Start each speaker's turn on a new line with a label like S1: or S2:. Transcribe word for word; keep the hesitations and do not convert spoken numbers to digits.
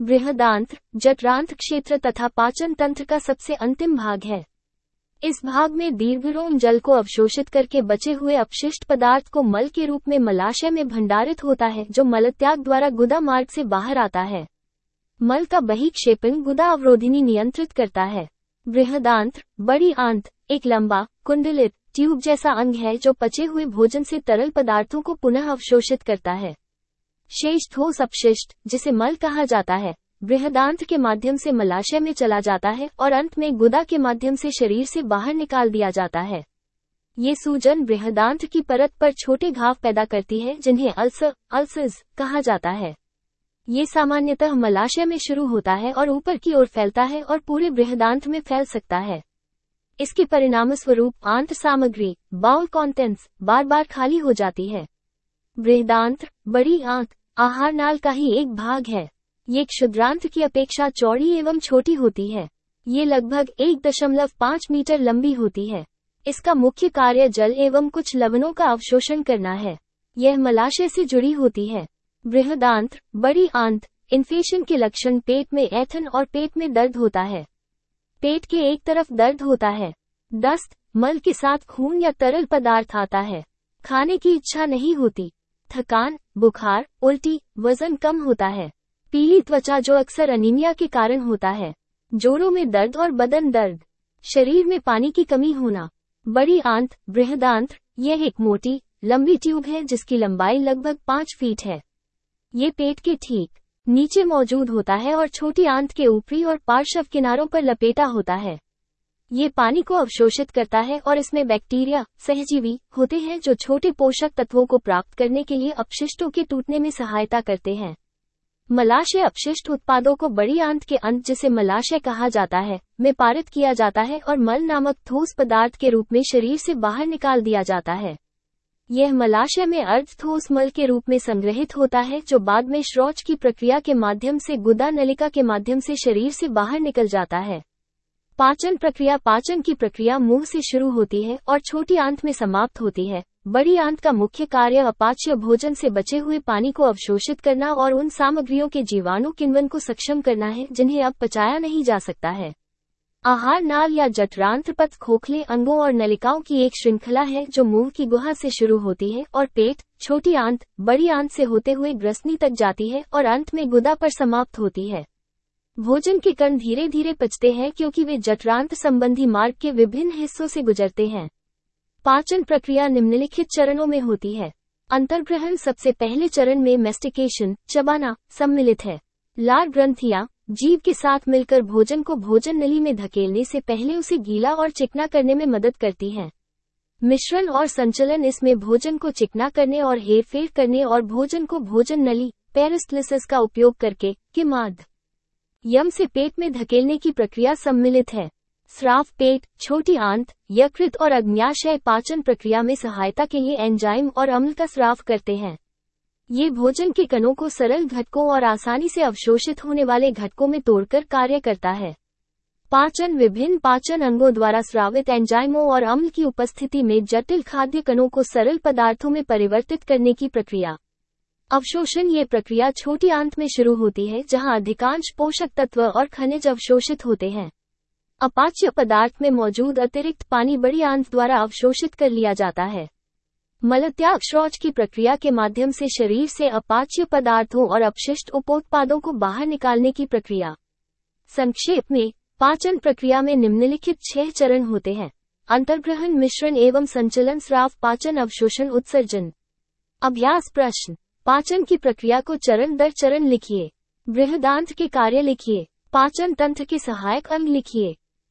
S1: बृहदांत्र जठरांत्र क्षेत्र तथा पाचन तंत्र का सबसे अंतिम भाग है। इस भाग में दीर्घरोम जल को अवशोषित करके बचे हुए अपशिष्ट पदार्थ को मल के रूप में मलाशय में भंडारित होता है, जो मलत्याग द्वारा गुदा मार्ग से बाहर आता है। मल का बहिक्षेपण गुदा अवरोधिनी नियंत्रित करता है। बृहदांत्र बड़ी आंत एक लंबा कुंडलित ट्यूब जैसा अंग है जो पचे हुए भोजन से तरल पदार्थों को पुनः अवशोषित करता है। शेष ठोस अपशिष्ट, जिसे मल कहा जाता है, बृहदांत्र के माध्यम से मलाशय में चला जाता है और अंत में गुदा के माध्यम से शरीर से बाहर निकाल दिया जाता है। ये सूजन बृहदांत्र की परत पर छोटे घाव पैदा करती है, जिन्हें अल्सर अल्सर्स कहा जाता है। ये सामान्यतः मलाशय में शुरू होता है और ऊपर की ओर फैलता है और पूरे बृहदांत्र में फैल सकता है। इसके परिणामस्वरूप आंत्र सामग्री बाउल कॉन्टेंट्स बार बार खाली हो जाती है। बृहदांत्र बड़ी आंत आहार नाल का ही एक भाग है। ये क्षुद्रांत्र की अपेक्षा चौड़ी एवं छोटी होती है। ये लगभग एक दशमलव पाँच मीटर लंबी होती है। इसका मुख्य कार्य जल एवं कुछ लवणों का अवशोषण करना है। यह मलाशय से जुड़ी होती है। बृहदांत्र बड़ी आंत इन्फेक्शन के लक्षण पेट में ऐंठन और पेट में दर्द होता है। पेट के एक तरफ दर्द होता है। दस्त, मल के साथ खून या तरल पदार्थ आता है। खाने की इच्छा नहीं होती। थकान, बुखार, उल्टी, वजन कम होता है। पीली त्वचा जो अक्सर अनीमिया के कारण होता है। जोड़ों में दर्द और बदन दर्द। शरीर में पानी की कमी होना। बड़ी आंत बृहदांत्र यह एक मोटी लंबी ट्यूब है जिसकी लंबाई लगभग पाँच फीट है। ये पेट के ठीक नीचे मौजूद होता है और छोटी आंत के ऊपरी और पार्श्व किनारों पर लपेटा होता है। ये पानी को अवशोषित करता है और इसमें बैक्टीरिया सहजीवी होते हैं जो छोटे पोषक तत्वों को प्राप्त करने के लिए अपशिष्टों के टूटने में सहायता करते हैं। मलाशय अपशिष्ट उत्पादों को बड़ी आंत के अंत, जिसे मलाशय कहा जाता है, में पारित किया जाता है और मल नामक ठोस पदार्थ के रूप में शरीर से बाहर निकाल दिया जाता है। यह मलाशय में अर्ध ठोस मल के रूप में संग्रहित होता है, जो बाद में शौच की प्रक्रिया के माध्यम से गुदा नलिका के माध्यम से शरीर से बाहर निकल जाता है। पाचन प्रक्रिया पाचन की प्रक्रिया मुंह से शुरू होती है और छोटी आंत में समाप्त होती है। बड़ी आंत का मुख्य कार्य अपाच्य भोजन से बचे हुए पानी को अवशोषित करना और उन सामग्रियों के जीवाणु किण्वन को सक्षम करना है जिन्हें अब पचाया नहीं जा सकता है। आहार नाल या जठरांत्र पथ खोखले अंगों और नलिकाओं की एक श्रृंखला है जो मुंह की गुहा से शुरू होती है और पेट, छोटी आंत, बड़ी आंत से होते हुए ग्रसनी तक जाती है और अंत में गुदा पर समाप्त होती है। भोजन के कण धीरे धीरे पचते हैं क्योंकि वे जठरांत्र संबंधी मार्ग के विभिन्न हिस्सों से गुजरते हैं। पाचन प्रक्रिया निम्नलिखित चरणों में होती है। अंतर्ग्रहण सबसे पहले चरण में मैस्टिकेशन चबाना सम्मिलित है। लार ग्रंथियां जीभ के साथ मिलकर भोजन को भोजन नली में धकेलने से पहले उसे गीला और चिकना करने में मदद करती हैं। मिश्रण और संचलन इसमें भोजन को चिकना करने और हेरफेर करने और भोजन को भोजन नली पेरिस्टलिसिस का उपयोग करके के माद यम से पेट में धकेलने की प्रक्रिया सम्मिलित है। स्राव पेट, छोटी आंत, यकृत और अग्न्याशय पाचन प्रक्रिया में सहायता के लिए एंजाइम और अम्ल का स्राव करते हैं। ये भोजन के कणों को सरल घटकों और आसानी से अवशोषित होने वाले घटकों में तोड़कर कार्य करता है। पाचन विभिन्न पाचन अंगों द्वारा स्रावित एंजाइमों और अम्ल की उपस्थिति में जटिल खाद्य कणों को सरल पदार्थों में परिवर्तित करने की प्रक्रिया। अवशोषण ये प्रक्रिया छोटी आंत में शुरू होती है जहां अधिकांश पोषक तत्व और खनिज अवशोषित होते हैं। अपाच्य पदार्थ में मौजूद अतिरिक्त पानी बड़ी आंत द्वारा अवशोषित कर लिया जाता है। मलत्याग शौच की प्रक्रिया के माध्यम से शरीर से अपाच्य पदार्थों और अपशिष्ट उपोत्पादों को बाहर निकालने की प्रक्रिया। संक्षेप में, पाचन प्रक्रिया में निम्नलिखित छह चरण होते हैं। अंतर्ग्रहण, मिश्रण एवं संचलन, स्राव, पाचन, अवशोषण, उत्सर्जन। अभ्यास प्रश्न। पाचन की प्रक्रिया को चरण दर चरण लिखिए। बृहदांत्र के कार्य लिखिए। पाचन तंत्र के सहायक अंग लिखिए।